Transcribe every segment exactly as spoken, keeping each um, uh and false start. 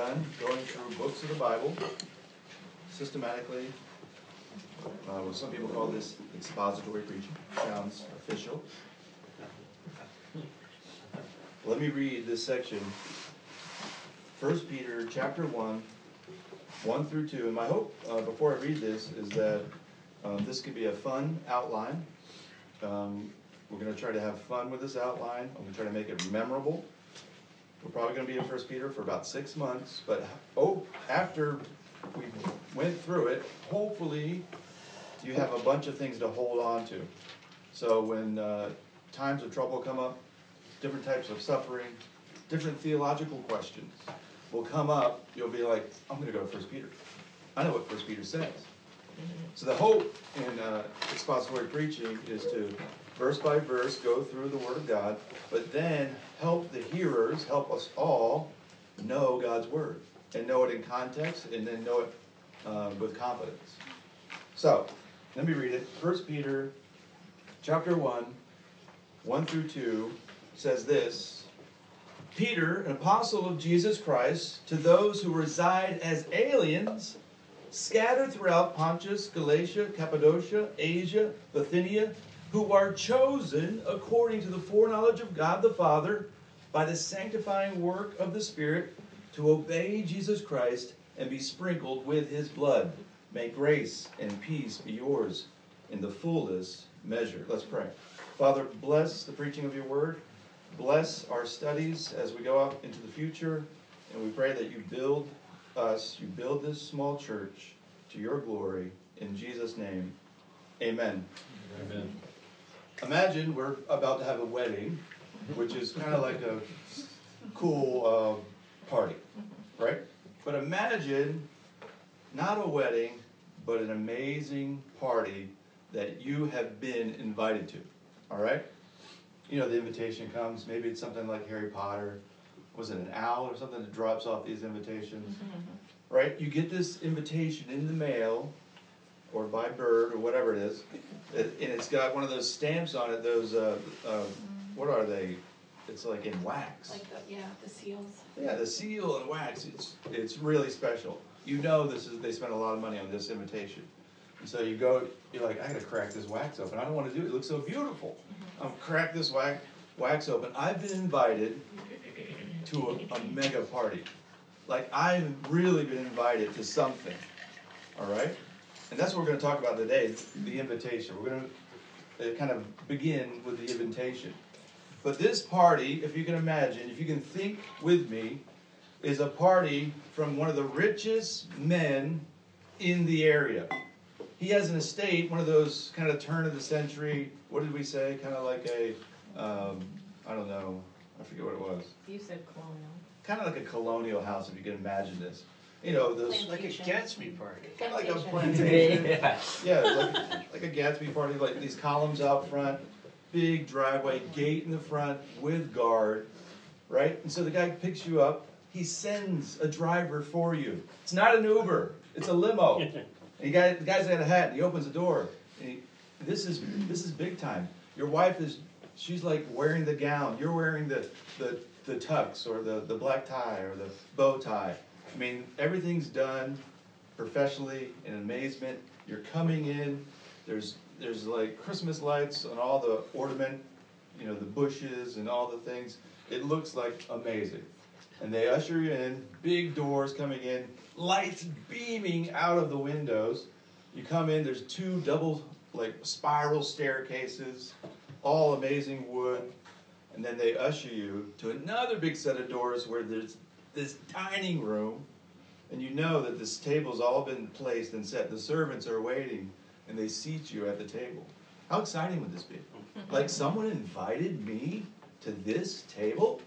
done going through books of the Bible systematically. Uh, what some people call this expository preaching. Sounds official. Let me read this section. First Peter chapter one, one through two. And my hope uh, before I read this is that um, this could be a fun outline. Um, we're going to try to have fun with this outline. I'm going to try to make it memorable. We're probably going to be in First Peter for about six months. But oh, after we went through it, hopefully you have a bunch of things to hold on to. So when uh, times of trouble come up, different types of suffering, different theological questions will come up, you'll be like, I'm going to go to First Peter. I know what First Peter says. So the hope in uh, expository preaching is to, verse by verse, go through the Word of God, but then help the hearers, help us all know God's Word, and know it in context, and then know it uh, with confidence. So, let me read it. First Peter chapter one, one through two, says this: Peter, an apostle of Jesus Christ, to those who reside as aliens, scattered throughout Pontus, Galatia, Cappadocia, Asia, Bithynia, who are chosen according to the foreknowledge of God the Father, by the sanctifying work of the Spirit, to obey Jesus Christ and be sprinkled with his blood. May grace and peace be yours in the fullest measure. Let's pray. Father, bless the preaching of your word. Bless our studies as we go out into the future. And we pray that you build us, you build this small church to your glory. In Jesus' name, amen. Amen. Imagine we're about to have a wedding, which is kind of like a cool uh, party, right? But imagine not a wedding, but an amazing party that you have been invited to, all right? You know, the invitation comes, maybe it's something like Harry Potter. Was it an owl or something that drops off these invitations? Mm-hmm. Right? You get this invitation in the mail, or by bird, or whatever it is, and it's got one of those stamps on it, those, uh, uh, mm-hmm. what are they? It's like in wax. Like the, yeah, the seals. Yeah, the seal and wax. It's it's really special. You know this is they spent a lot of money on this invitation. And so you go, you're like, I gotta crack this wax open. I don't want to do it. It looks so beautiful. Mm-hmm. I'm crack this wax wax open. I've been invited to a, a mega party. Like I've really been invited to something. All right? And that's what we're going to talk about today, the invitation. We're going to kind of begin with the invitation. But this party, if you can imagine, if you can think with me, is a party from one of the richest men in the area. He has an estate, one of those kind of turn of the century, what did we say, kind of like a, um, I don't know, I forget what it was. You said colonial. Kind of like a colonial house, if you can imagine this. You know, those... Like a Gatsby party. Kind of like a plantation. Yeah, yeah like, like a Gatsby party, like these columns out front, big driveway, gate in the front with guard, right? And so the guy picks you up. He sends a driver for you. It's not an Uber. It's a limo. And you got, the guy's got a hat, and he opens the door. And he, this is this is big time. Your wife is, she's like wearing the gown. You're wearing the, the, the tux or the, the black tie or the bow tie. I mean, everything's done professionally in amazement. You're coming in. There's there's like Christmas lights on all the ornament, you know, the bushes and all the things. It looks like amazing. And they usher you in, big doors coming in, lights beaming out of the windows. You come in, there's two double, like, spiral staircases, all amazing wood. And then they usher you to another big set of doors where there's this dining room. And you know that this table's all been placed and set. The servants are waiting, and they seat you at the table. How exciting would this be? Like, someone invited me to this table?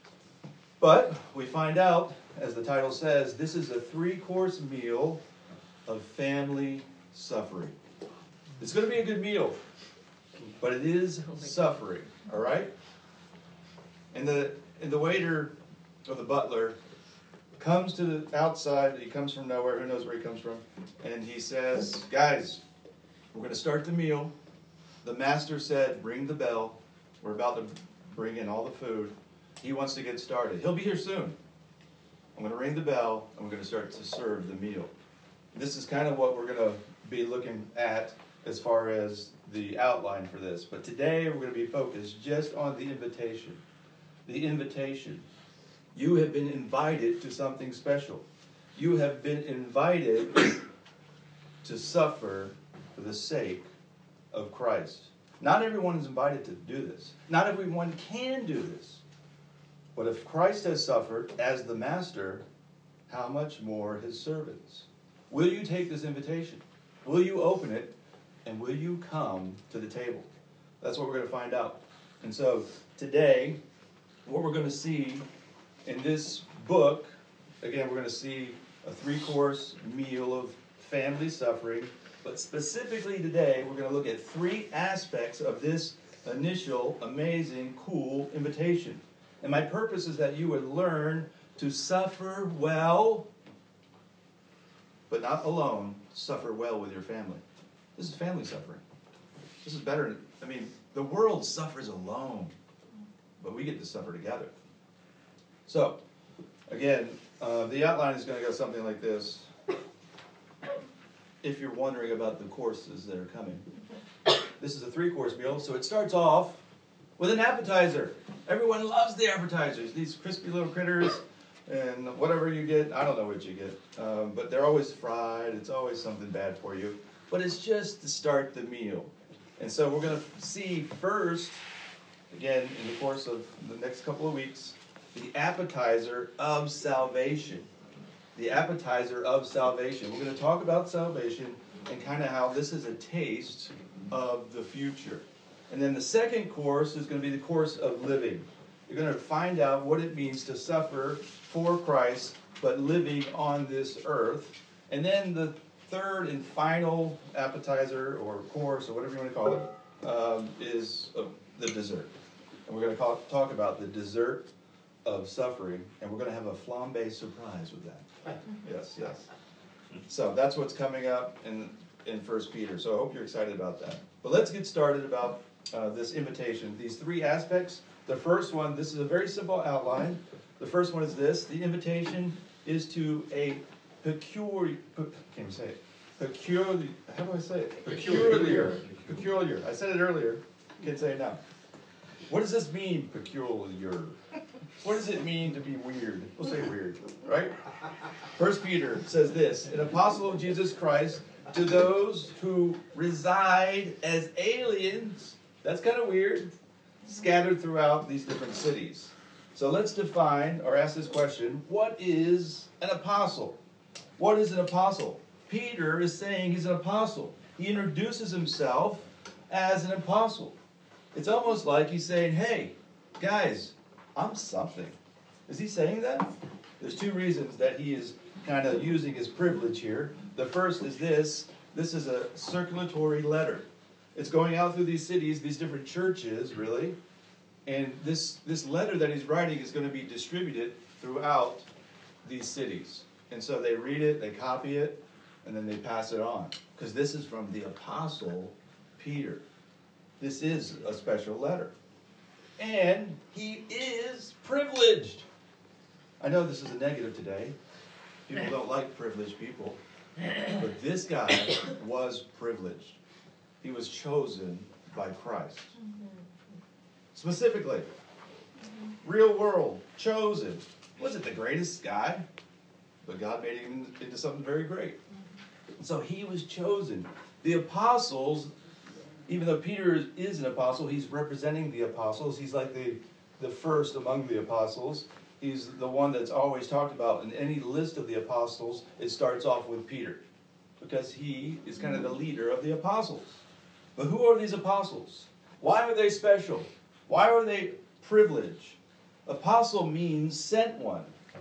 But we find out, as the title says, this is a three-course meal of family suffering. It's going to be a good meal, but it is suffering, all right? And the and the waiter or the butler comes to the outside. He comes from nowhere. Who knows where he comes from? And he says, guys, we're going to start the meal. The master said, ring the bell. We're about to bring in all the food. He wants to get started. He'll be here soon. I'm going to ring the bell, and we're going to start to serve the meal. This is kind of what we're going to be looking at as far as the outline for this. But today we're going to be focused just on the invitation. The invitation. You have been invited to something special. You have been invited to suffer for the sake of Christ. Not everyone is invited to do this. Not everyone can do this. But if Christ has suffered as the master, how much more his servants? Will you take this invitation? Will you open it? And will you come to the table? That's what we're going to find out. And so today, what we're going to see in this book, again, we're going to see a three-course meal of family suffering. But specifically today, we're going to look at three aspects of this initial, amazing, cool invitation. And my purpose is that you would learn to suffer well, but not alone, suffer well with your family. This is family suffering. This is better. I mean, the world suffers alone, but we get to suffer together. So, again, uh, the outline is going to go something like this. If you're wondering about the courses that are coming. This is a three-course meal, so it starts off with an appetizer. Everyone loves the appetizers, these crispy little critters, and whatever you get, I don't know what you get, um, but they're always fried, it's always something bad for you, but it's just to start the meal. And so we're going to see first, again, in the course of the next couple of weeks, the appetizer of salvation. The appetizer of salvation. We're going to talk about salvation and kind of how this is a taste of the future. And then the second course is going to be the course of living. You're going to find out what it means to suffer for Christ, but living on this earth. And then the third and final appetizer or course or whatever you want to call it um, is uh, the dessert. And we're going to call, talk about the dessert of suffering, and we're going to have a flambe surprise with that. Yes, yes. So that's what's coming up in in First Peter. So I hope you're excited about that. But let's get started about uh, this invitation. These three aspects. The first one, this is a very simple outline. The first one is this. The invitation is to a peculiar, pe- can't even say it. Peculiar, how do I say it? Peculiar. Peculiar. I said it earlier. Can't say it now. What does this mean, peculiar? What does it mean to be weird? We'll say weird, right? First Peter says this, an apostle of Jesus Christ to those who reside as aliens, that's kind of weird, scattered throughout these different cities. So let's define or ask this question, what is an apostle? What is an apostle? Peter is saying he's an apostle. He introduces himself as an apostle. It's almost like he's saying, hey, guys, I'm something. Is he saying that? There's two reasons that he is kind of using his privilege here. The first is this. This is a circulatory letter. It's going out through these cities, these different churches, really. And this, this letter that he's writing is going to be distributed throughout these cities. And so they read it, they copy it, and then they pass it on. Because this is from the Apostle Peter. This is a special letter. And he is privileged. I know this is a negative today. People don't like privileged people. But this guy was privileged. He was chosen by Christ. Specifically. Real world. Chosen. Wasn't the greatest guy, but God made him into something very great. So he was chosen. The apostles, even though Peter is an apostle, he's representing the apostles. He's like the, the first among the apostles. He's the one that's always talked about. In any list of the apostles, it starts off with Peter. Because he is kind of the leader of the apostles. But who are these apostles? Why are they special? Why are they privileged? Apostle means sent one.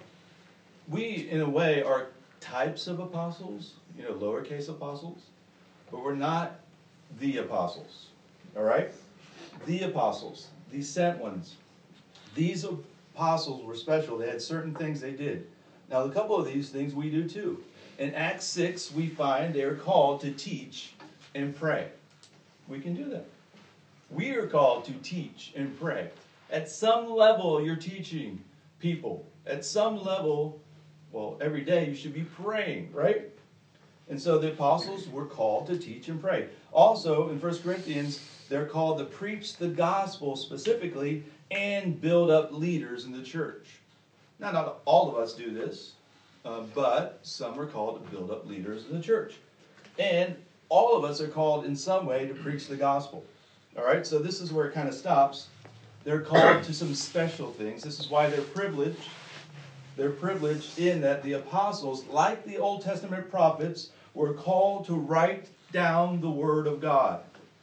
We, in a way, are types of apostles, you know, lowercase apostles. But we're not the apostles, all right? The apostles, these sent ones. These apostles were special. They had certain things they did. Now, a couple of these things we do too. In Acts six, we find they are called to teach and pray. We can do that. We are called to teach and pray. At some level, you're teaching people. At some level, Well, every day you should be praying, right? And so the apostles were called to teach and pray. Also, in First Corinthians, they're called to preach the gospel specifically and build up leaders in the church. Now, not all of us do this, uh, but some are called to build up leaders in the church. And all of us are called in some way to preach the gospel. All right, so this is where it kind of stops. They're called to some special things. This is why they're privileged. They're privileged in that the apostles, like the Old Testament prophets, were called to write down the Word of God.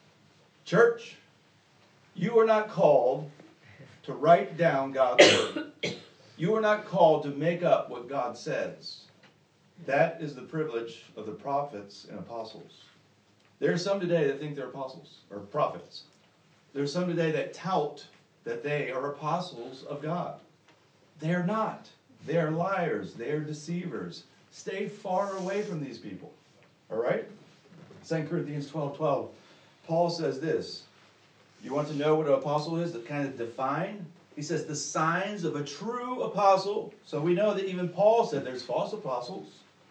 Church, you are not called to write down God's Word. You are not called to make up what God says. That is the privilege of the prophets and apostles. There are some today that think they're apostles or prophets. There are some today that tout that they are apostles of God. They are not. They are liars. They are deceivers. Stay far away from these people. All right? Second Corinthians twelve twelve. Paul says this. You want to know what an apostle is? To kind of define? He says the signs of a true apostle. So we know that even Paul said there's false apostles.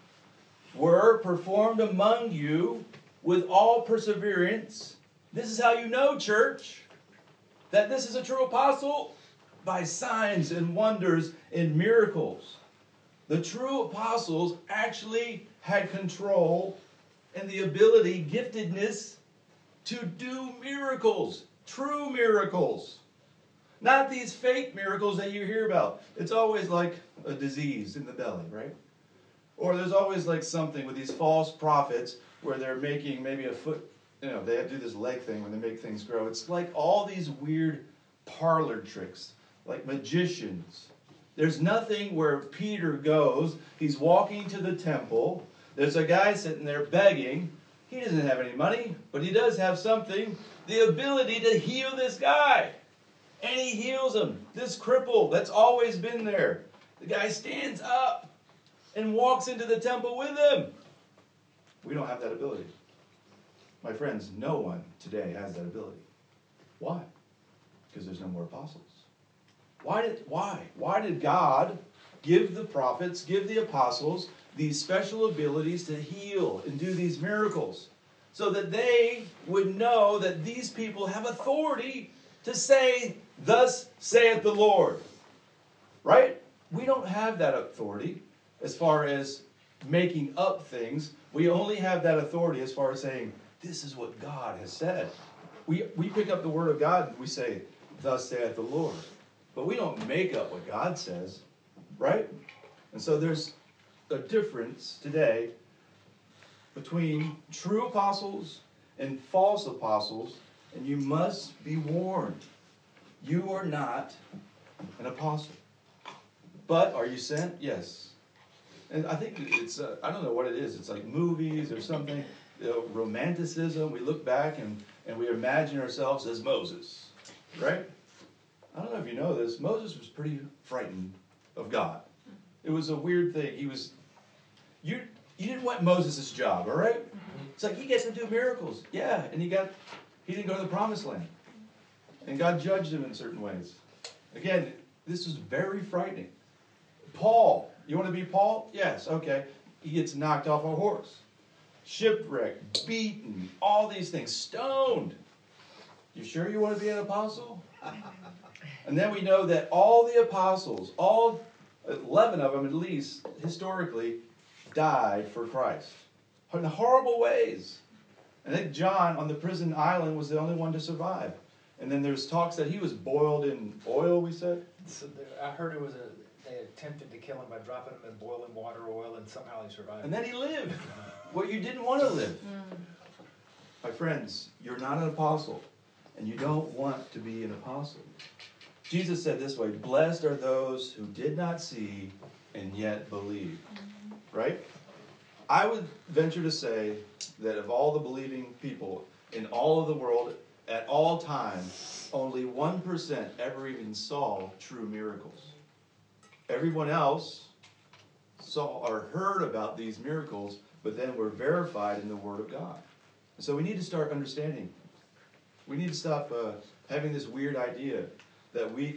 Were performed among you with all perseverance. This is how you know, church, that this is a true apostle. By signs and wonders and miracles. The true apostles actually had control and the ability, giftedness, to do miracles. True miracles. Not these fake miracles that you hear about. It's always like a disease in the belly, right? Or there's always like something with these false prophets where they're making maybe a foot, you know, they do this leg thing when they make things grow. It's like all these weird parlor tricks, like magicians. There's nothing where Peter goes. He's walking to the temple. There's a guy sitting there begging. He doesn't have any money, but he does have something, the ability to heal this guy. And he heals him. This cripple that's always been there. The guy stands up and walks into the temple with him. We don't have that ability. My friends, no one today has that ability. Why? Because there's no more apostles. Why did, why? Why did God give the prophets, give the apostles these special abilities to heal and do these miracles? So that they would know that these people have authority to say, thus saith the Lord. Right? We don't have that authority as far as making up things. We only have that authority as far as saying, this is what God has said. We, we pick up the word of God and we say, thus saith the Lord. But we don't make up what God says, right? And so there's a difference today between true apostles and false apostles, and you must be warned. You are not an apostle. But are you sent? Yes. And I think it's, uh, I don't know what it is. It's like movies or something, you know, romanticism. We look back and, and we imagine ourselves as Moses, right? I don't know if you know this. Moses was pretty frightened of God. It was a weird thing. He was, you you didn't want Moses' job, all right? It's like he gets to do miracles. Yeah, and he got, he didn't go to the promised land. And God judged him in certain ways. Again, this was very frightening. Paul, you want to be Paul? Yes, okay. He gets knocked off a horse. Shipwrecked, beaten, all these things, stoned. You sure you want to be an apostle? And then we know that all the apostles, all eleven of them at least, historically, died for Christ. In horrible ways. I think John on the prison island was the only one to survive. And then there's talks that he was boiled in oil, we said. So there, I heard it was a, they attempted to kill him by dropping him in boiling water oil, and somehow he survived. And then he lived. Well, you didn't want to live. My friends, you're not an apostle. And you don't want to be an apostle. Jesus said this way, blessed are those who did not see and yet believe. Right? I would venture to say that of all the believing people in all of the world at all times, only one percent ever even saw true miracles. Everyone else saw or heard about these miracles, but then were verified in the Word of God. So we need to start understanding. We need to stop uh, having this weird idea that we could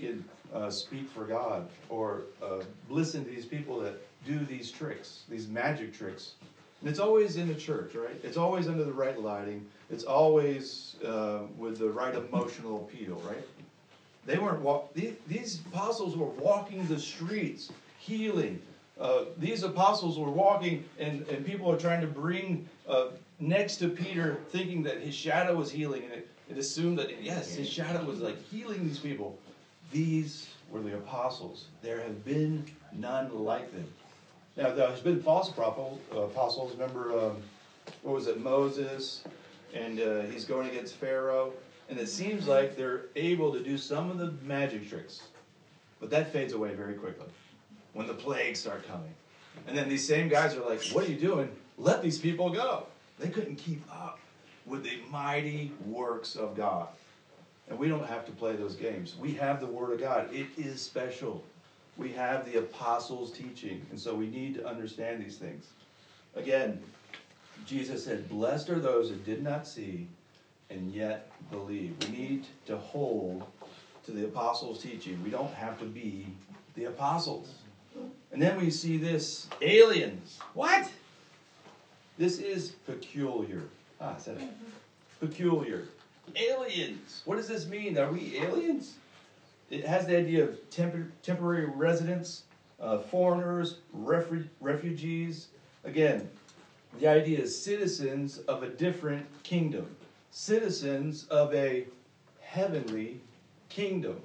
uh, speak for God or uh, listen to these people that do these tricks, these magic tricks. And it's always in the church, right? It's always under the right lighting. It's always uh, with the right emotional appeal, right? They weren't walk. These, these apostles were walking the streets, healing. Uh, these apostles were walking, and, and people are trying to bring uh, next to Peter, thinking that his shadow was healing, and it, it assumed that yes, his shadow was like healing these people. These were the apostles. There have been none like them. Now, there's been false apostles. Remember, um, what was it, Moses, and uh, he's going against Pharaoh, and it seems like they're able to do some of the magic tricks, but that fades away very quickly when the plagues start coming. And then these same guys are like, what are you doing? Let these people go. They couldn't keep up with the mighty works of God. And we don't have to play those games. We have the Word of God. It is special. We have the apostles' teaching, and so we need to understand these things. Again, Jesus said, blessed are those who did not see and yet believe. We need to hold to the apostles' teaching. We don't have to be the apostles. And then we see this, aliens. What? This is peculiar. Ah, I said it. Peculiar. Aliens. What does this mean? Are we aliens? It has the idea of tempor- temporary residents, uh, foreigners, refu- refugees. Again, the idea is citizens of a different kingdom. Citizens of a heavenly kingdom.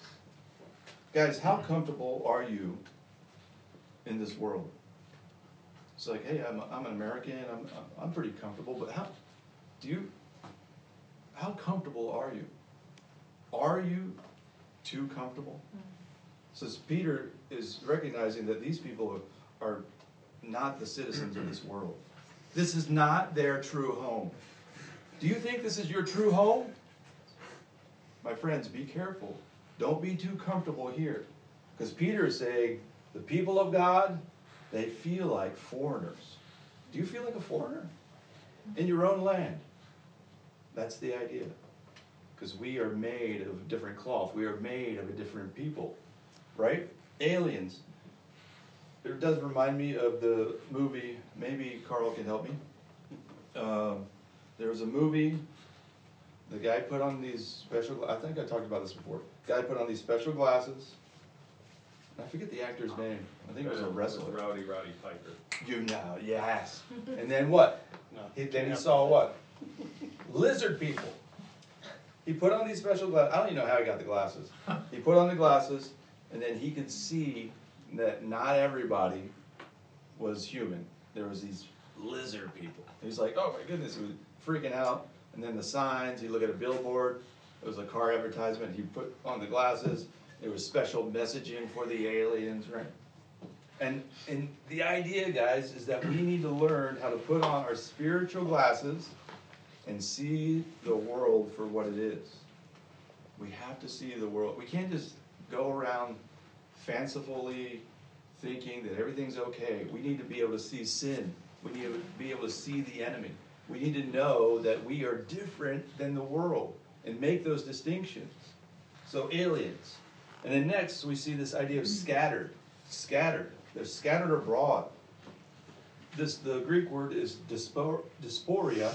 Guys, how comfortable are you in this world? It's like, hey, I'm, I'm an American, I'm, I'm pretty comfortable, but how, do you, how comfortable are you? Are you too comfortable? So Peter is recognizing that these people are, are not the citizens of this world. This is not their true home. Do you think this is your true home? My friends, be careful. Don't be too comfortable here. Because Peter is saying, the people of God, they feel like foreigners. Do you feel like a foreigner? In your own land. That's the idea. Because we are made of different cloth. We are made of a different people. Right? Aliens. It does remind me of the movie, maybe Carl can help me. Uh, there was a movie, the guy put on these special, I think I talked about this before. Guy put on these special glasses. I forget the actor's name. I think it was a wrestler. Rowdy Roddy Piper. You know, yes. And then what? No. He, then he saw what? Lizard people. He put on these special glasses. I don't even know how he got the glasses. He put on the glasses, and then he could see that not everybody was human. There was these lizard people. He's like, oh my goodness, he was freaking out. And then the signs, you look at a billboard, it was a car advertisement, he put on the glasses, there was special messaging for the aliens, right? And and the idea, guys, is that we need to learn how to put on our spiritual glasses and see the world for what it is. We have to see the world. We can't just go around fancifully thinking that everything's okay. We need to be able to see sin. We need to be able to see the enemy. We need to know that we are different than the world and make those distinctions. So aliens. And then next we see this idea of scattered. Scattered. They're scattered abroad. This, the Greek word is dispor, dysporia,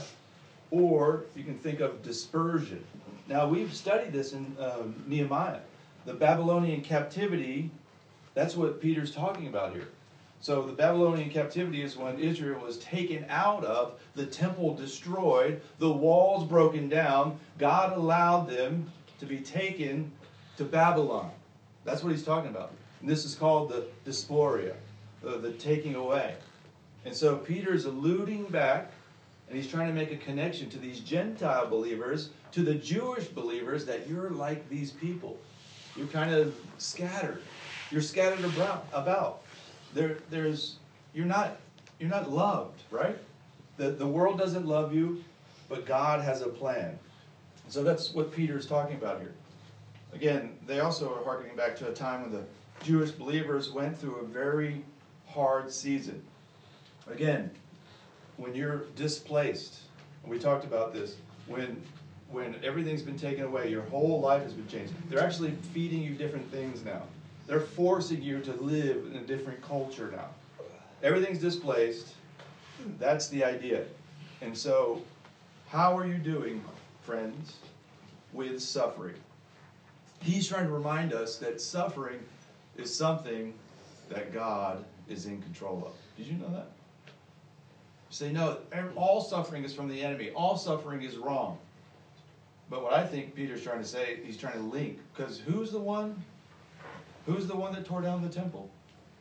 or you can think of dispersion. Now we've studied this in um, Nehemiah. The Babylonian captivity, that's what Peter's talking about here. So the Babylonian captivity is when Israel was taken out of, the temple destroyed, the walls broken down. God allowed them to be taken to Babylon. That's what he's talking about. And this is called the dysporia, the, the taking away. And so Peter's alluding back, and he's trying to make a connection to these Gentile believers, to the Jewish believers, that you're like these people. You're kind of scattered. You're scattered about. about. There, there's, you're not, you're not loved, right? The, the world doesn't love you, but God has a plan. So that's what Peter's talking about here. Again, they also are harkening back to a time when the Jewish believers went through a very hard season. Again, when you're displaced, and we talked about this, when when everything's been taken away, your whole life has been changed. They're actually feeding you different things now. They're forcing you to live in a different culture now. Everything's displaced. That's the idea. And so, how are you doing, friends, with suffering? He's trying to remind us that suffering is something that God is in control of. Did you know that? You say, no, all suffering is from the enemy. All suffering is wrong. But what I think Peter's trying to say, he's trying to link. Because who's the one? Who's the one that tore down the temple?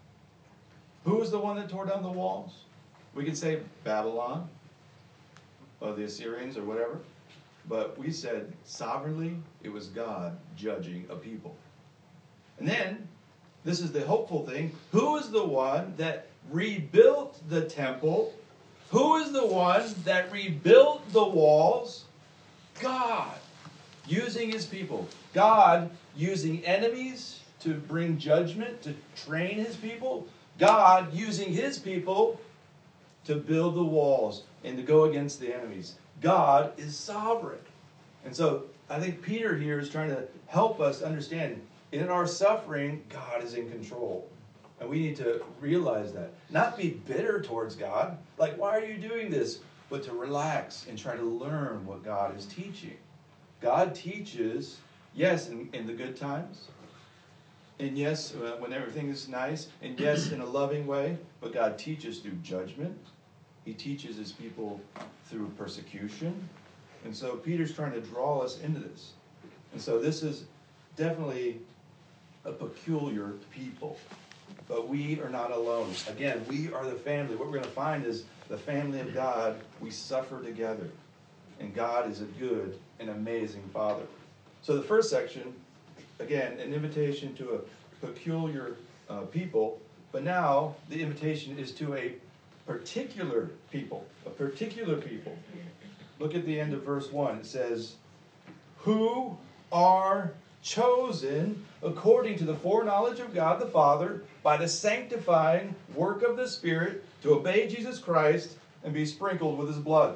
Who was the one that tore down the walls? We could say Babylon, or the Assyrians, or whatever. But we said, sovereignly, it was God judging a people. And then, this is the hopeful thing, who is the one that rebuilt the temple? Who is the one that rebuilt the walls? God, using his people. God using enemies to bring judgment, to train his people. God using his people to build the walls and to go against the enemies. God is sovereign. And so I think Peter here is trying to help us understand, in our suffering, God is in control. And we need to realize that. Not be bitter towards God. Like, why are you doing this? But to relax and try to learn what God is teaching. God teaches, yes, in, in the good times. And yes, uh, when everything is nice. And yes, in a loving way. But God teaches through judgment. He teaches his people through persecution. And so Peter's trying to draw us into this. And so this is definitely a peculiar people. But we are not alone. Again, we are the family. What we're going to find is the family of God. We suffer together. And God is a good and amazing Father. So the first section, again, an invitation to a peculiar uh, people. But now the invitation is to a particular people. A particular people. Look at the end of verse one. It says, who are chosen according to the foreknowledge of God the Father by the sanctifying work of the Spirit to obey Jesus Christ and be sprinkled with his blood.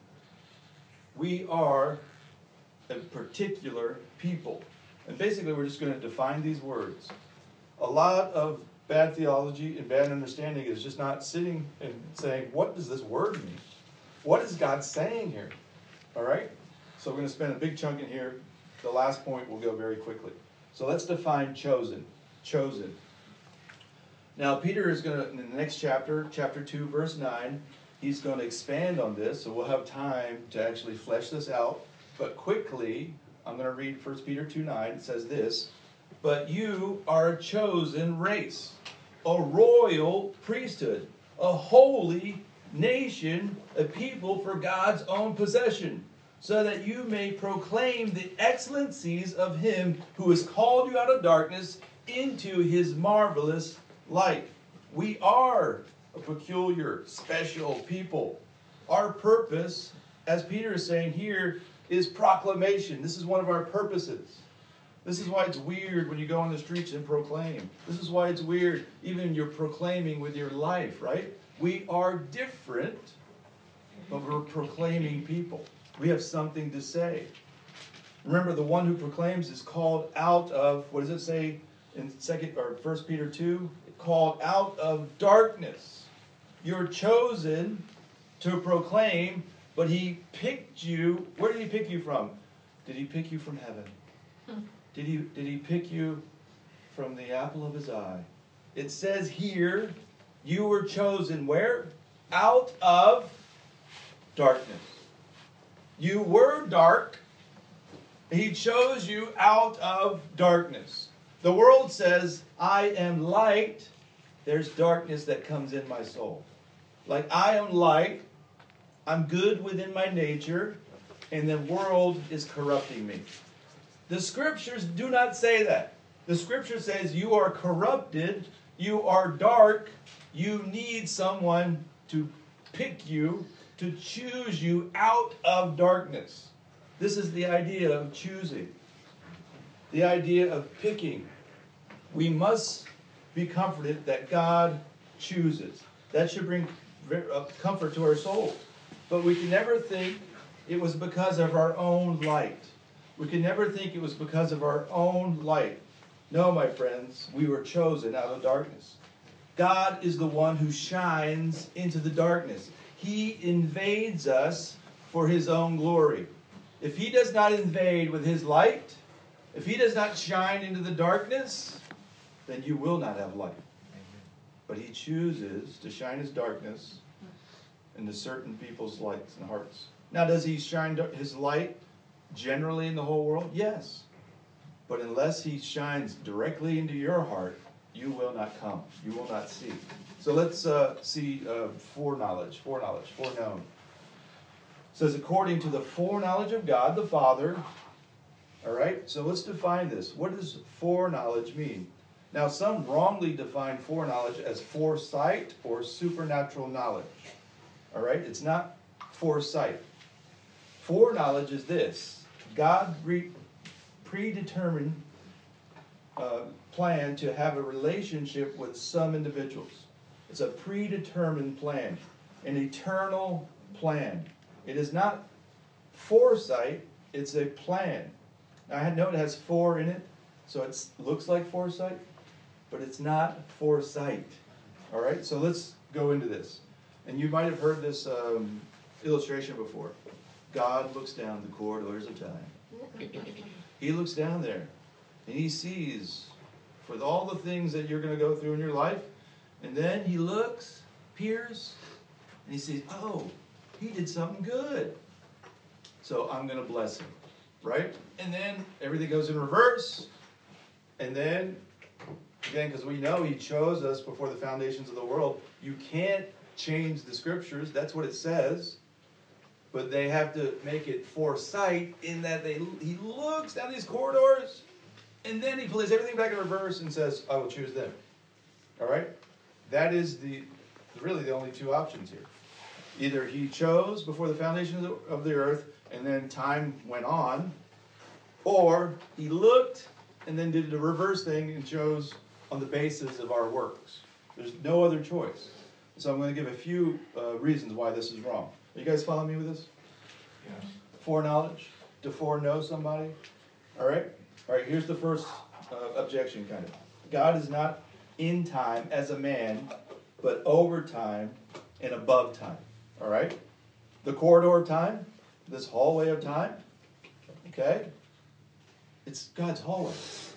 We are a particular people. And basically we're just going to define these words. A lot of bad theology and bad understanding is just not sitting and saying, what does this word mean? What is God saying here? All right? So we're going to spend a big chunk in here. The last point will go very quickly. So let's define chosen. Chosen. Now, Peter is going to, in the next chapter, chapter two, verse nine, he's going to expand on this, so we'll have time to actually flesh this out. But quickly, I'm going to read First Peter two nine. It says this, but you are a chosen race, a royal priesthood, a holy nation, a people for God's own possession, so that you may proclaim the excellencies of him who has called you out of darkness into his marvelous light. We are a peculiar, special people. Our purpose, as Peter is saying here, is proclamation. This is one of our purposes. This is why it's weird when you go on the streets and proclaim. This is why it's weird even you're proclaiming with your life, right? We are different, but we're proclaiming people. We have something to say. Remember, the one who proclaims is called out of, what does it say in second or First Peter two? Called out of darkness. You're chosen to proclaim, but he picked you. Where did he pick you from? Did he pick you from heaven? Hmm. Did he, did he pick you from the apple of his eye? It says here, you were chosen where? Out of darkness. You were dark. He chose you out of darkness. The world says, I am light. There's darkness that comes in my soul. Like I am light. I'm good within my nature. And the world is corrupting me. The scriptures do not say that. The scripture says you are corrupted. You are dark. You need someone to pick you, to choose you out of darkness. This is the idea of choosing. The idea of picking. We must be comforted that God chooses. That should bring comfort to our soul. But we can never think it was because of our own light. We can never think it was because of our own light. No, my friends, we were chosen out of darkness. God is the one who shines into the darkness. He invades us for his own glory. If he does not invade with his light, if he does not shine into the darkness, then you will not have light. But he chooses to shine his darkness into certain people's lights and hearts. Now, does he shine his light generally in the whole world? Yes. But unless he shines directly into your heart, you will not come. You will not see. So let's uh, see uh, foreknowledge, foreknowledge, foreknown. It says, according to the foreknowledge of God the Father. All right, so let's define this. What does foreknowledge mean? Now, some wrongly define foreknowledge as foresight or supernatural knowledge. All right, it's not foresight. Foreknowledge is this: God re- predetermined uh, plan to have a relationship with some individuals. It's a predetermined plan, an eternal plan. It is not foresight, it's a plan. Now, I had note it has "for" in it, so it looks like foresight, but it's not foresight. All right, so let's go into this. And you might have heard this um, illustration before. God looks down the corridors of time. He looks down there, and he sees for all the things that you're going to go through in your life, and then he looks, peers, and he sees, oh, he did something good, so I'm going to bless him, right? And then everything goes in reverse, and then, again, because we know he chose us before the foundations of the world, you can't change the scriptures, that's what it says, but they have to make it foresight in that they he looks down these corridors, and then he plays everything back in reverse and says, I will choose them. All right? That is the really the only two options here. Either he chose before the foundations of the earth, and then time went on, or he looked and then did the reverse thing and chose on the basis of our works. There's no other choice. So I'm going to give a few uh, reasons why this is wrong. Are you guys following me with this? Yes. Foreknowledge? To foreknow somebody? All right? All right, here's the first uh, objection, kind of. God is not in time as a man, but over time and above time. All right? The corridor of time, this hallway of time, okay? It's God's hallway.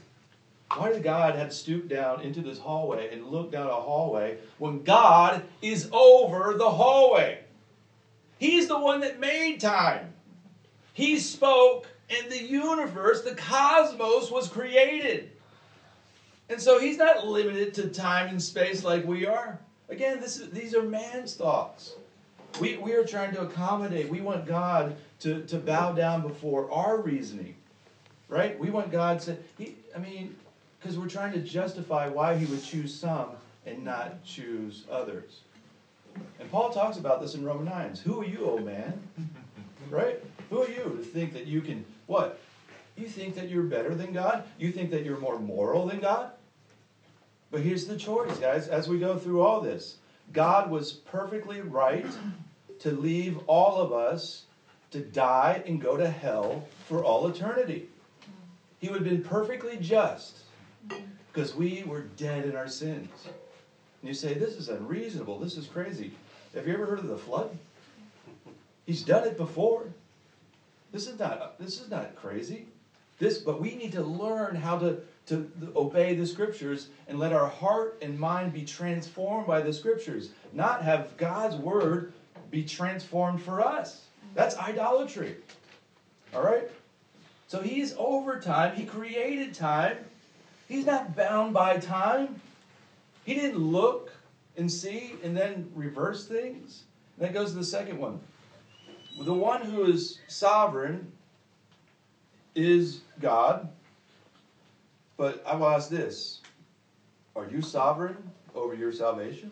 Why did God have to stoop down into this hallway and look down a hallway when God is over the hallway? He's the one that made time. He spoke, and the universe, the cosmos, was created. And so he's not limited to time and space like we are. Again, this is, these are man's thoughts. We, we are trying to accommodate. We want God to, to bow down before our reasoning. Right? We want God to, he, I mean, because we're trying to justify why he would choose some and not choose others. And Paul talks about this in Romans nine. Who are you, O man? Right? Who are you to think that you can, what? You think that you're better than God? You think that you're more moral than God? But here's the choice, guys, as we go through all this. God was perfectly right to leave all of us to die and go to hell for all eternity. He would have been perfectly just because we were dead in our sins. And you say, this is unreasonable. This is crazy. Have you ever heard of the flood? He's done it before. This is not, this is not crazy. This, but we need to learn how to, to obey the scriptures and let our heart and mind be transformed by the scriptures. Not have God's word be transformed for us. That's idolatry. All right? So he's over time. He created time. He's not bound by time. He didn't look and see and then reverse things. And that goes to the second one. The one who is sovereign is God. But I will ask this. Are you sovereign over your salvation?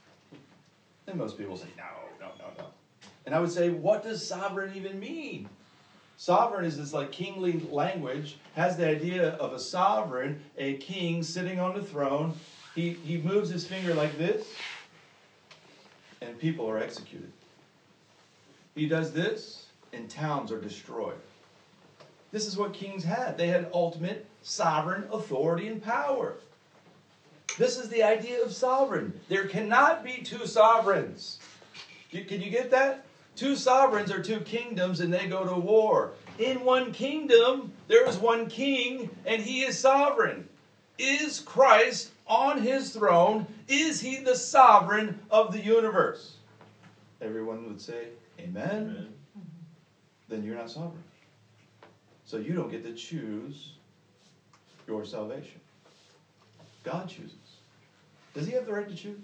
And most people say, no, no, no, no. And I would say, what does sovereign even mean? Sovereign is this like kingly language, has the idea of a sovereign, a king sitting on the throne. He, he moves his finger like this, and people are executed. He does this, and towns are destroyed. This is what kings had. They had ultimate sovereign authority and power. This is the idea of sovereign. There cannot be two sovereigns. You, can you get that? Two sovereigns are two kingdoms and they go to war. In one kingdom, there is one king and he is sovereign. Is Christ on his throne? Is he the sovereign of the universe? Everyone would say, amen. Amen. Then you're not sovereign. So you don't get to choose your salvation. God chooses. Does he have the right to choose?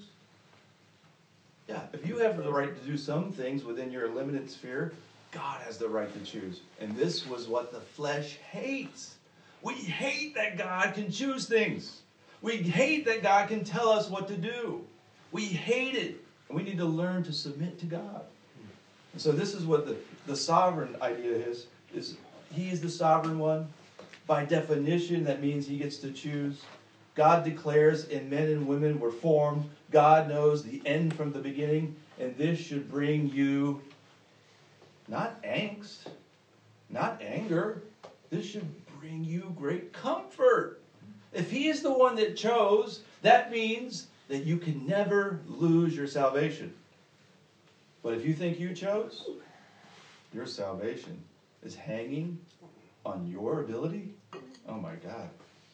Yeah, if you have the right to do some things within your limited sphere, God has the right to choose. And this was what the flesh hates. We hate that God can choose things. We hate that God can tell us what to do. We hate it. And we need to learn to submit to God. And so this is what the, the sovereign idea is, is he is the sovereign one. By definition, that means he gets to choose. God declares, and men and women were formed. God knows the end from the beginning, and this should bring you not angst, not anger. This should bring you great comfort. If he is the one that chose, that means that you can never lose your salvation. But if you think you chose, your salvation is hanging on your ability, oh my God.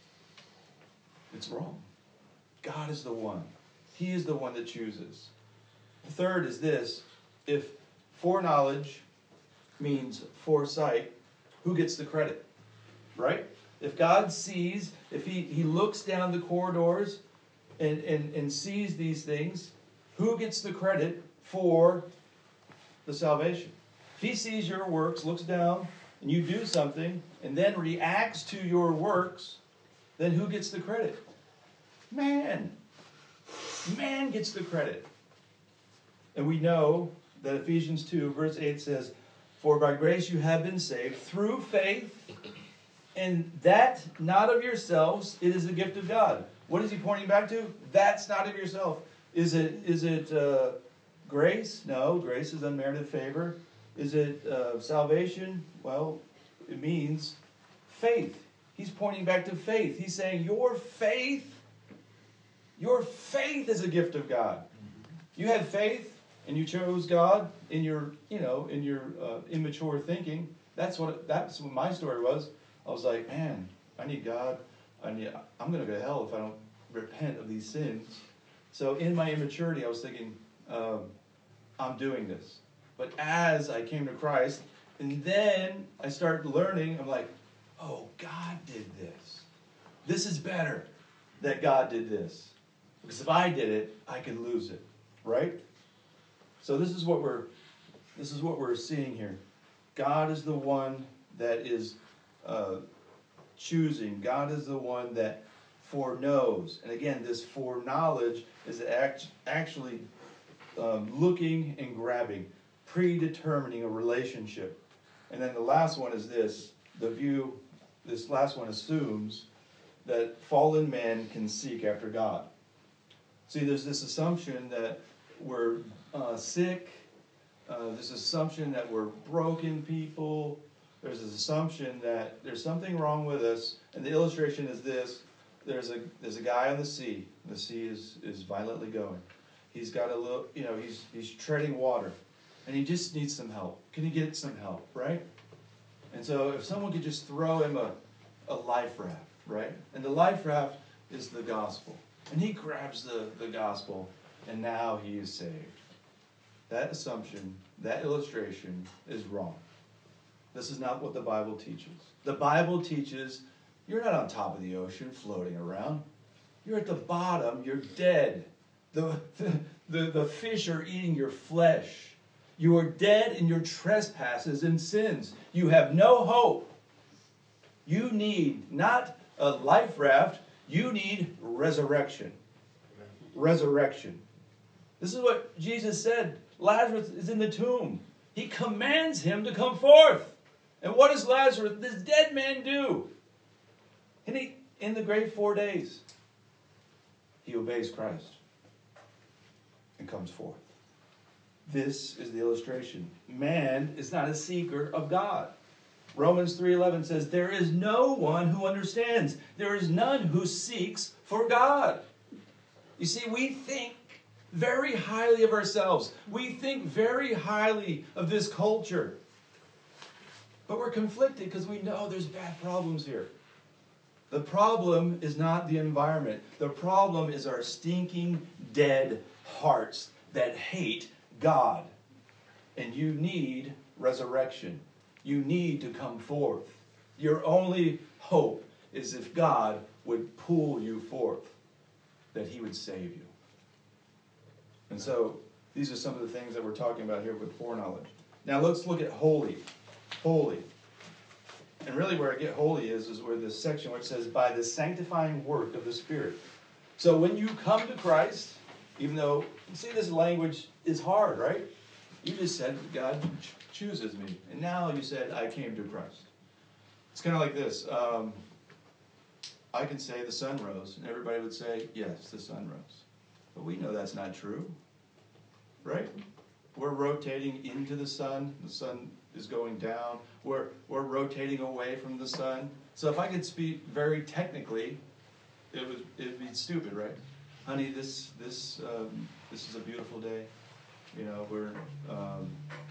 It's wrong. God is the one. He is the one that chooses. The third is this. If foreknowledge means foresight, who gets the credit? Right? If God sees, if he, he looks down the corridors and, and, and sees these things, who gets the credit for the salvation? If he sees your works, looks down, and you do something, and then reacts to your works, then who gets the credit? Man. Man gets the credit. And we know that Ephesians two, verse eight says, for by grace you have been saved through faith, and that not of yourselves, it is a gift of God. What is he pointing back to? That's not of yourself. Is it, is it uh, grace? No, grace is unmerited favor. Is it uh, salvation? Well, it means faith. He's pointing back to faith. He's saying your faith, your faith is a gift of God. You had faith and you chose God in your, you know, in your uh, immature thinking. That's what that's what my story was. I was like, man, I need God. I need. I'm going to go to hell if I don't repent of these sins. So in my immaturity, I was thinking, um, I'm doing this. But as I came to Christ, and then I started learning, I'm like, oh, God did this. This is better that God did this. Because if I did it, I could lose it. Right? So this is what we're this is what we're seeing here. God is the one that is uh, choosing. God is the one that foreknows. And again, this foreknowledge is act, actually um, looking and grabbing, predetermining a relationship. And then the last one is this. The view, this last one assumes that fallen man can seek after God. See, there's this assumption that we're uh, sick. Uh, this assumption that we're broken people. There's this assumption that there's something wrong with us. And the illustration is this. There's a there's a guy on the sea. The sea is, is violently going. He's got a little, you know, he's he's treading water. And he just needs some help. Can he get some help, right? And so if someone could just throw him a, a life raft, right? And the life raft is the gospel. And he grabs the, the gospel, and now he is saved. That assumption, that illustration is wrong. This is not what the Bible teaches. The Bible teaches you're not on top of the ocean floating around. You're at the bottom. You're dead. The, the, the, the fish are eating your flesh. You are dead in your trespasses and sins. You have no hope. You need not a life raft. You need resurrection. Resurrection. This is what Jesus said. Lazarus is in the tomb. He commands him to come forth. And what does Lazarus, this dead man, do? And he, in the grave four days, he obeys Christ and comes forth. This is the illustration. Man is not a seeker of God. Romans three eleven says, there is no one who understands. There is none who seeks for God. You see, we think very highly of ourselves. We think very highly of this culture. But we're conflicted because we know there's bad problems here. The problem is not the environment. The problem is our stinking, dead hearts that hate God. And you need resurrection. You need to come forth. Your only hope is if God would pull you forth, that he would save you. And so, these are some of the things that we're talking about here with foreknowledge. Now let's look at holy. Holy. And really where I get holy is, is where this section where it says, by the sanctifying work of the Spirit. So when you come to Christ, even though, see, this language is hard, right? You just said, God chooses me. And now you said, I came to Christ. It's kind of like this. Um, I can say the sun rose, and everybody would say, yes, the sun rose. But we know that's not true, right? We're rotating into the sun. The sun is going down. We're, we're rotating away from the sun. So if I could speak very technically, it would it'd be stupid, right? Honey, this this um, this is a beautiful day. You know, we're um,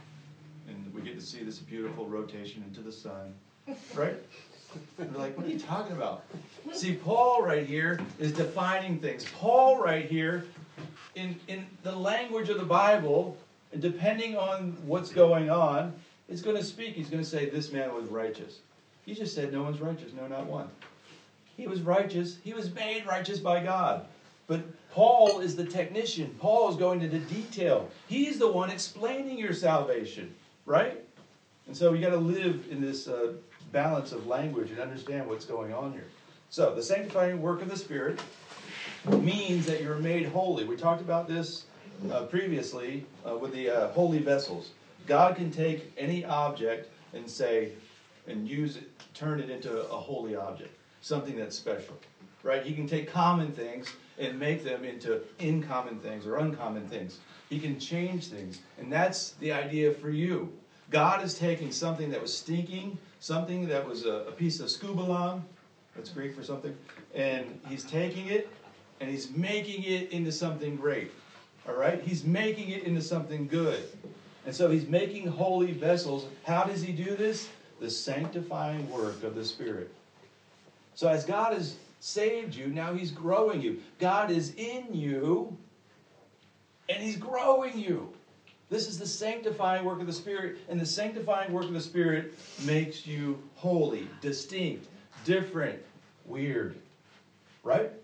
and we get to see this beautiful rotation into the sun, right? We're like, what are you talking about? See, Paul right here is defining things. Paul right here, in in the language of the Bible, and depending on what's going on, is going to speak. He's going to say, this man was righteous. He just said, no one's righteous. No, not one. He was righteous. He was made righteous by God. But Paul is the technician. Paul is going into detail. He's the one explaining your salvation, right? And so you got to live in this uh, balance of language and understand what's going on here. So the sanctifying work of the Spirit means that you're made holy. We talked about this uh, previously uh, with the uh, holy vessels. God can take any object and say, and use it, turn it into a holy object, something that's special, right? He can take common things and make them into uncommon things or uncommon things. He can change things, and that's the idea for you. God is taking something that was stinking, something that was a, a piece of scubalon, that's Greek for something, and he's taking it, and he's making it into something great, all right? He's making it into something good. And so he's making holy vessels. How does he do this? The sanctifying work of the Spirit. So as God has saved you, now he's growing you. God is in you, and he's growing you. This is the sanctifying work of the Spirit, and the sanctifying work of the Spirit makes you holy, distinct, different, weird. Right?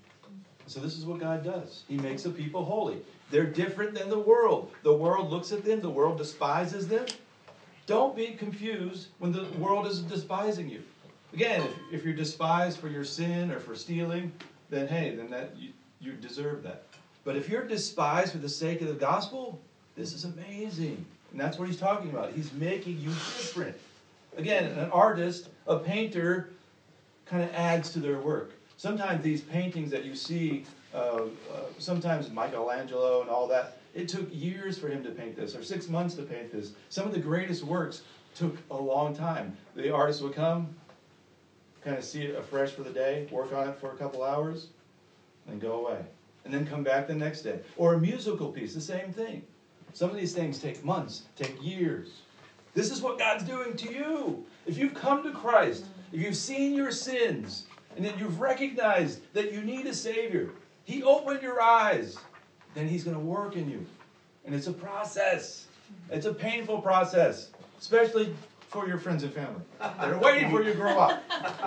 So this is what God does. He makes a people holy. They're different than the world. The world looks at them. The world despises them. Don't be confused when the world is despising you. Again, if, if you're despised for your sin or for stealing, then hey, then that you, you deserve that. But if you're despised for the sake of the gospel, this is amazing. And that's what he's talking about. He's making you different. Again, an artist, a painter, kind of adds to their work. Sometimes these paintings that you see, uh, uh, sometimes Michelangelo and all that, it took years for him to paint this, or six months to paint this. Some of the greatest works took a long time. The artist would come, kind of see it afresh for the day, work on it for a couple hours, and go away. And then come back the next day. Or a musical piece, the same thing. Some of these things take months, take years. This is what God's doing to you. If you've come to Christ, if you've seen your sins, and then you've recognized that you need a Savior, He opened your eyes, then He's going to work in you. And it's a process. It's a painful process, especially for your friends and family. They're waiting for you to grow up.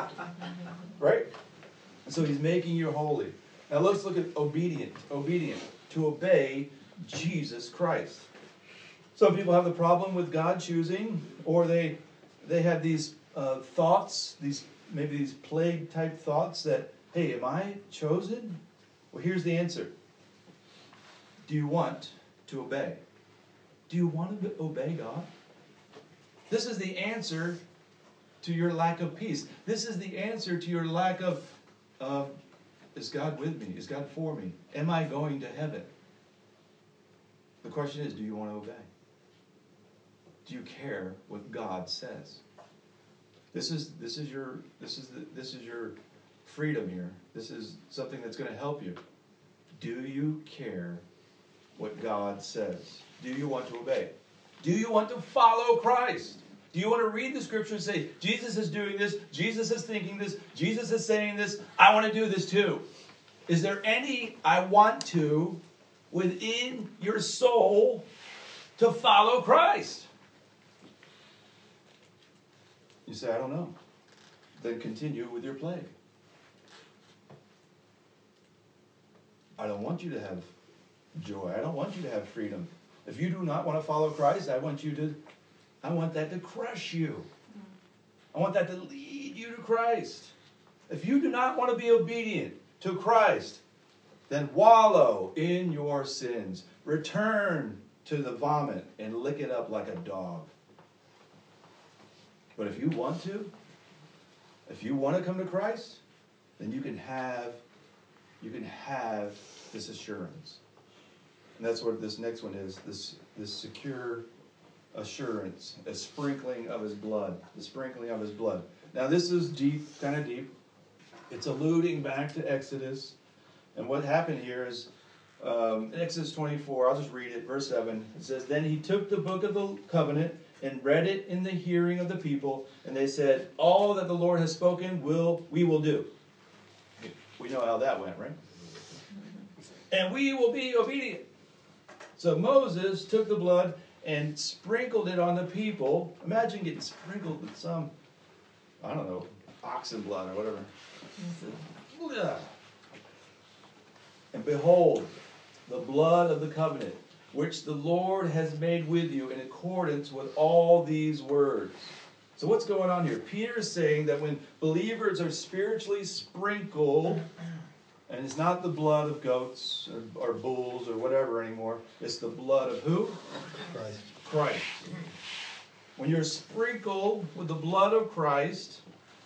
Right? And so He's making you holy. Now let's look at obedient. Obedient. To obey Jesus Christ. Some people have the problem with God choosing, or they they have these uh, thoughts, these maybe these plague type thoughts that, hey, am I chosen? Well, here's the answer. Do you want to obey? Do you want to obey God? This is the answer to your lack of peace. This is the answer to your lack of, uh, is God with me? Is God for me? Am I going to heaven? The question is, do you want to obey? Do you care what God says? This is this is your this is the, this is your freedom here. This is something that's going to help you. Do you care what God says? Do you want to obey? Do you want to follow Christ? Do you want to read the scripture and say, Jesus is doing this, Jesus is thinking this, Jesus is saying this, I want to do this too? Is there any I want to within your soul to follow Christ? You say, I don't know. Then continue with your plague. I don't want you to have joy. I don't want you to have freedom. If you do not want to follow Christ, I want you to, I want that to crush you. I want that to lead you to Christ. If you do not want to be obedient to Christ, then wallow in your sins. Return to the vomit and lick it up like a dog. But if you want to, if you want to come to Christ, then you can have, you can have this assurance. And that's what this next one is, this, this secure assurance, a sprinkling of his blood, the sprinkling of his blood. Now this is deep, kind of deep. It's alluding back to Exodus. And what happened here is, um, in Exodus twenty-four, I'll just read it, verse seven. It says, Then he took the book of the covenant and read it in the hearing of the people, and they said, all that the Lord has spoken, will we will do. We know how that went, right? And we will be obedient. So Moses took the blood and sprinkled it on the people. Imagine getting sprinkled with some, I don't know, oxen blood or whatever. Mm-hmm. And behold, the blood of the covenant, which the Lord has made with you in accordance with all these words. So what's going on here? Peter is saying that when believers are spiritually sprinkled, and it's not the blood of goats or, or bulls or whatever anymore, it's the blood of who? Christ. Christ. When you're sprinkled with the blood of Christ,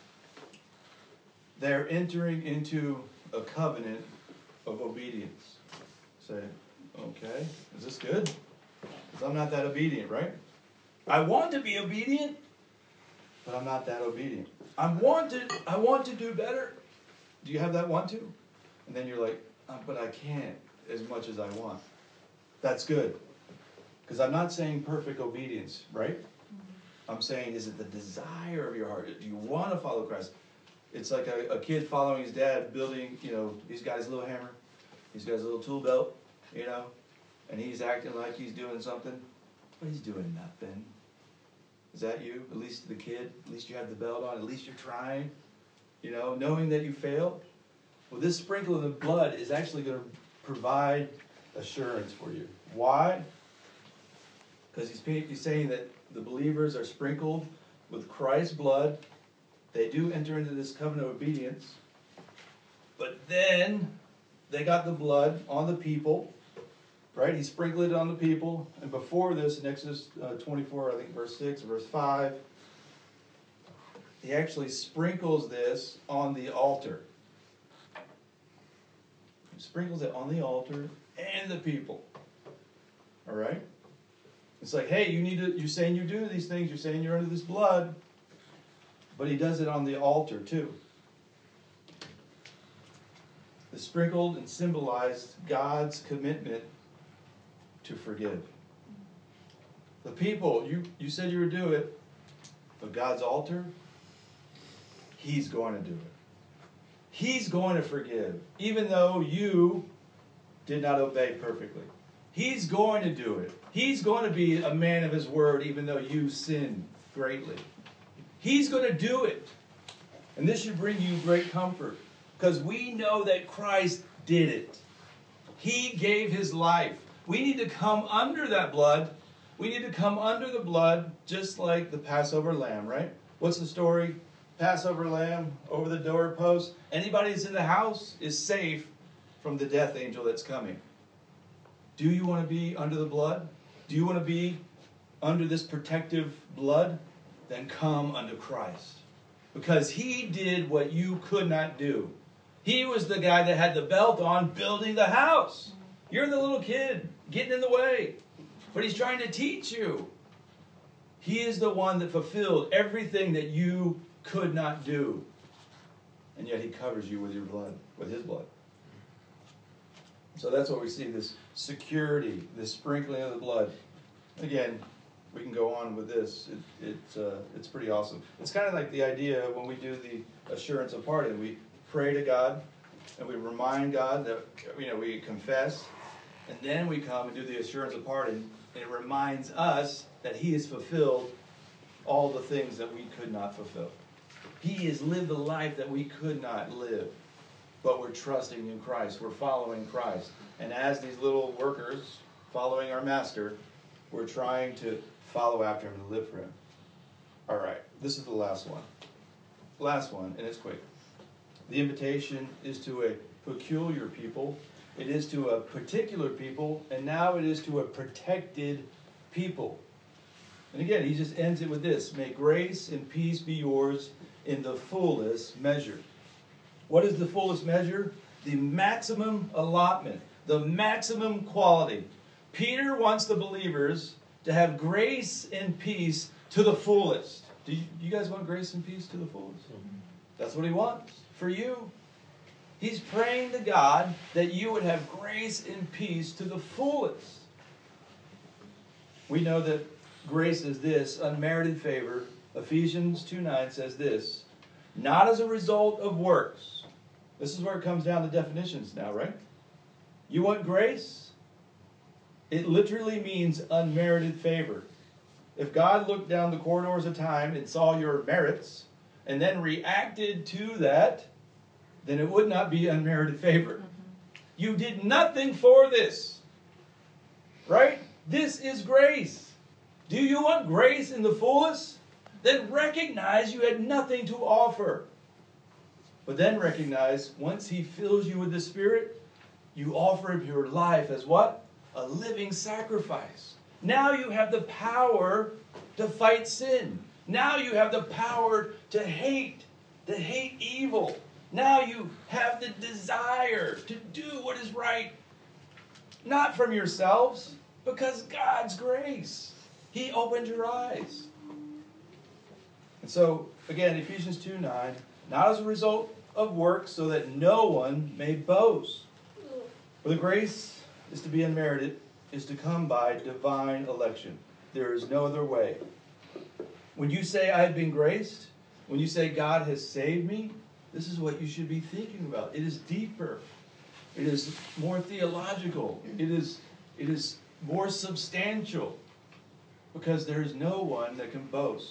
they're entering into a covenant of obedience. Say, okay, is this good? Because I'm not that obedient, right? I want to be obedient, but I'm not that obedient. I want to, I want to do better. Do you have that want to? And then you're like, oh, but I can't as much as I want. That's good. Because I'm not saying perfect obedience, right? I'm saying, is it the desire of your heart? Do you want to follow Christ? It's like a, a kid following his dad, building, you know, he's got his little hammer. He's got his little tool belt, you know, and he's acting like he's doing something, but he's doing nothing. Is that you? At least the kid? At least you have the belt on? At least you're trying? You know, knowing that you failed? Well, this sprinkle of the blood is actually going to provide assurance for you. Why? Because he's, he's saying that the believers are sprinkled with Christ's blood. They do enter into this covenant of obedience. But then they got the blood on the people. Right? He sprinkled it on the people. And before this, in Exodus uh, twenty-four, I think verse six, verse five, he actually sprinkles this on the altar. He sprinkles it on the altar and the people. All right? It's like, hey, you need to, you're saying you do these things, you're saying you're under this blood, but he does it on the altar too. The sprinkled and symbolized God's commitment to forgive. The people, you, you said you would do it, but God's altar, he's going to do it. He's going to forgive, even though you did not obey perfectly. He's going to do it. He's going to be a man of his word, even though you sinned greatly. He's going to do it. And this should bring you great comfort, because we know that Christ did it. He gave his life. We need to come under that blood. We need to come under the blood, just like the Passover lamb, right? What's the story? Passover lamb over the doorpost. Anybody that's in the house is safe from the death angel that's coming. Do you want to be under the blood? Do you want to be under this protective blood? Then come unto Christ. Because he did what you could not do. He was the guy that had the belt on building the house. You're the little kid getting in the way. but he's trying to teach you. He is the one that fulfilled everything that you could not do. And yet he covers you with your blood, with his blood. So that's what we see, this security, this sprinkling of the blood. Again, we can go on with this. It, it, uh, it's pretty awesome. It's kind of like the idea when we do the assurance of pardon. We pray to God, and we remind God that, you know, we confess, and then we come and do the assurance of pardon, and it reminds us that he has fulfilled all the things that we could not fulfill. He has lived the life that we could not live. But we're trusting in Christ. We're following Christ. And as these little workers following our master, we're trying to follow after him and live for him. All right, this is the last one. Last one, and it's quick. The invitation is to a peculiar people. It is to a particular people. And now it is to a protected people. And again, he just ends it with this. May grace and peace be yours in the fullest measure. What is the fullest measure? The maximum allotment, the maximum quality. Peter wants the believers to have grace and peace to the fullest. Do you, you guys want grace and peace to the fullest? That's what he wants for you. He's praying to God that you would have grace and peace to the fullest. We know that grace is this, unmerited favor. Ephesians two nine says this, not as a result of works. This is where it comes down to definitions now, right? You want grace? It literally means unmerited favor. If God looked down the corridors of time and saw your merits and then reacted to that, then it would not be unmerited favor. Mm-hmm. You did nothing for this, right? This is grace. Do you want grace in the fullest? Then recognize you had nothing to offer. But then recognize, once he fills you with the Spirit, you offer him your life as what? A living sacrifice. Now you have the power to fight sin. Now you have the power to hate, to hate evil. Now you have the desire to do what is right. Not from yourselves, because God's grace. He opened your eyes. And so, again, Ephesians two nine, not as a result of works, so that no one may boast. For the grace is to be unmerited, is to come by divine election. There is no other way. When you say, I've been graced, when you say, God has saved me, this is what you should be thinking about. It is deeper. It is more theological. It is, it is more substantial. Because there is no one that can boast.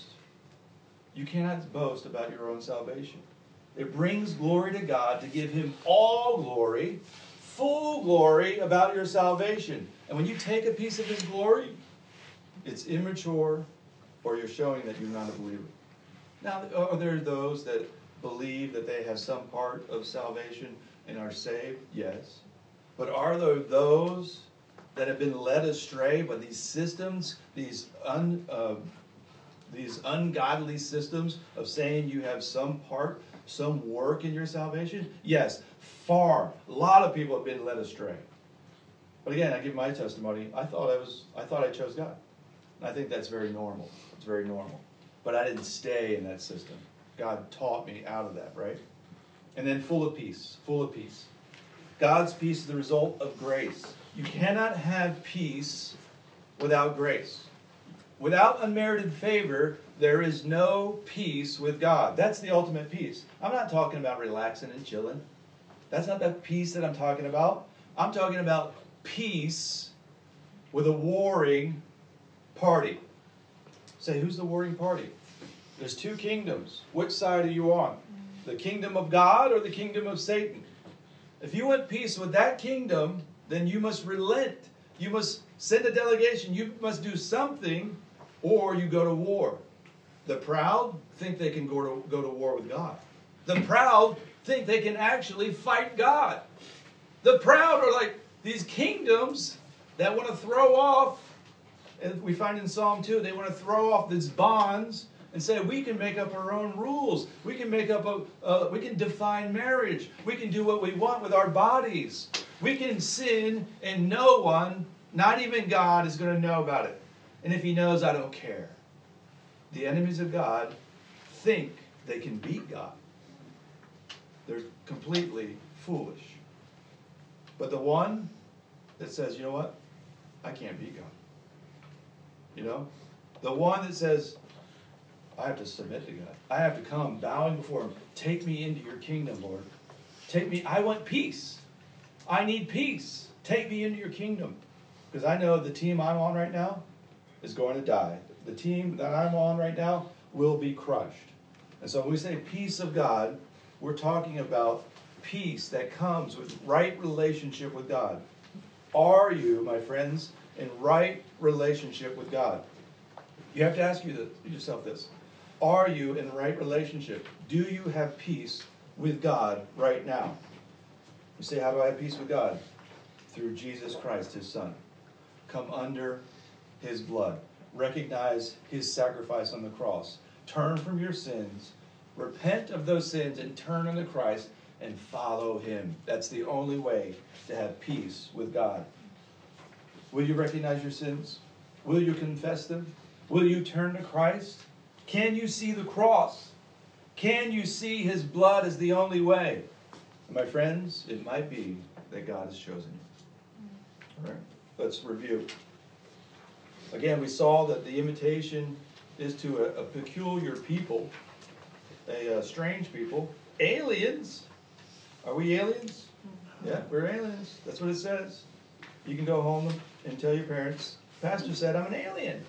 You cannot boast about your own salvation. It brings glory to God to give him all glory, full glory about your salvation. And when you take a piece of his glory, it's immature, or you're showing that you're not a believer. Now, are there those that believe that they have some part of salvation and are saved? Yes. But are there those that have been led astray by these systems, these un, uh, these ungodly systems of saying you have some part, some work in your salvation? Yes, far. A lot of people have been led astray. But again, I give my testimony. I thought I was, I thought I chose God. And I think that's very normal. It's very normal. But I didn't stay in that system. God taught me out of that, right? And then full of peace, full of peace. God's peace is the result of grace. You cannot have peace without grace. Without unmerited favor, there is no peace with God. That's the ultimate peace. I'm not talking about relaxing and chilling. That's not the peace that I'm talking about. I'm talking about peace with a warring party. Say, who's the warring party? There's two kingdoms. Which side are you on? The kingdom of God or the kingdom of Satan? If you want peace with that kingdom, then you must relent. You must send a delegation. You must do something, or you go to war. The proud think they can go to, go to war with God. The proud think they can actually fight God. The proud are like these kingdoms that want to throw off, and we find in Psalm two, they want to throw off these bonds and say, we can make up our own rules. We can make up a, uh, we can define marriage. We can do what we want with our bodies. We can sin and no one Not even God is going to know about it. And if he knows, I don't care. The enemies of God think they can beat God. They're completely foolish. But the one that says, you know what? I can't beat God. You know? The one that says, I have to submit to God. I have to come bowing before him. Take me into your kingdom, Lord. Take me. I want peace. I need peace. Take me into your kingdom. Because I know the team I'm on right now is going to die. The team that I'm on right now will be crushed. And so when we say peace of God, we're talking about peace that comes with right relationship with God. Are you, my friends, in right relationship with God? You have to ask you this, yourself this. Are you in right relationship? Do you have peace with God right now? You say, how do I have peace with God? Through Jesus Christ, his Son. Come under his blood. Recognize his sacrifice on the cross. Turn from your sins. Repent of those sins and turn unto Christ and follow him. That's the only way to have peace with God. Will you recognize your sins? Will you confess them? Will you turn to Christ? Can you see the cross? Can you see his blood as the only way? My friends, it might be that God has chosen you. All right, let's review. Again, we saw that the invitation is to a, a peculiar people, a, a strange people, aliens. Are we aliens? Yeah, we're aliens. That's what it says. You can go home and tell your parents, Pastor said I'm an alien.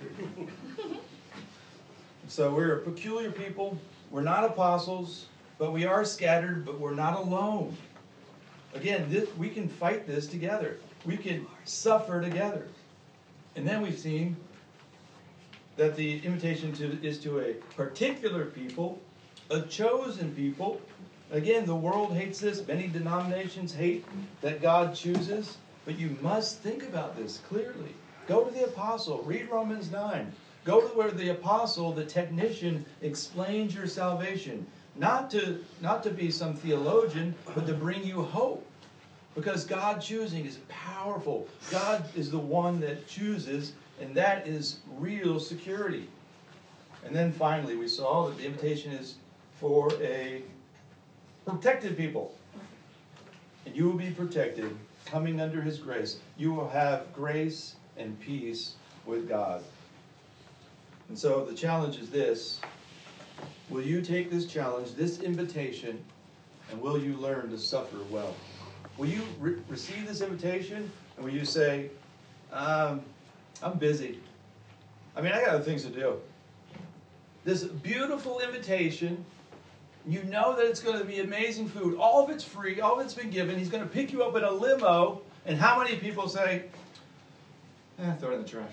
So we're a peculiar people. We're not apostles, but we are scattered, but we're not alone. Again, this, we can fight this together. We can suffer together. And then we've seen that the invitation to, is to a particular people, a chosen people. Again, the world hates this. Many denominations hate that God chooses. But you must think about this clearly. Go to the apostle. Read Romans nine. Go to where the apostle, the technician, explains your salvation. Not to, not to be some theologian, but to bring you hope. Because God choosing is powerful. God is the one that chooses, and that is real security. And then finally, we saw that the invitation is for a protected people. And you will be protected, coming under his grace. You will have grace and peace with God. And so the challenge is this. Will you take this challenge, this invitation, and will you learn to suffer well? Will you re- receive this invitation, and will you say, um, I'm busy. I mean, I got other things to do. This beautiful invitation, you know that it's going to be amazing food. All of it's free. All of it's been given. He's going to pick you up in a limo. And how many people say, eh, throw it in the trash?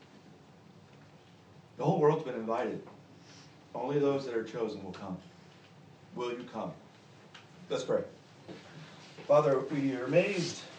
The whole world's been invited. Only those that are chosen will come. Will you come? Let's pray. Father, we are amazed